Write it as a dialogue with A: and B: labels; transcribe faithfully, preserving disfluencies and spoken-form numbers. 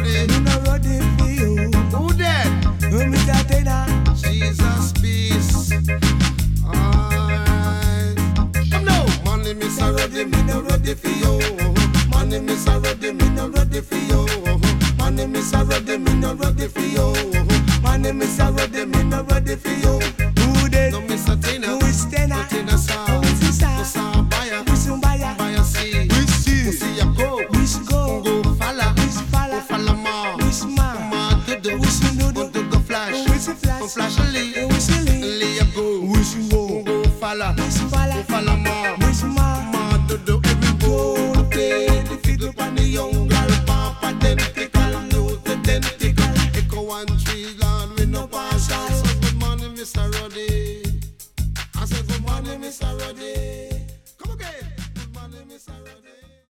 A: ready.
B: Me no ready for you.
A: Who dead?
B: Oh, me Tatina.
A: Jesus peace. Alright. No, money me so ready, me no ready for you. Money me so ready, me no ready for you. Money me so ready, me no ready for you. Money me so ready, me no ready for you.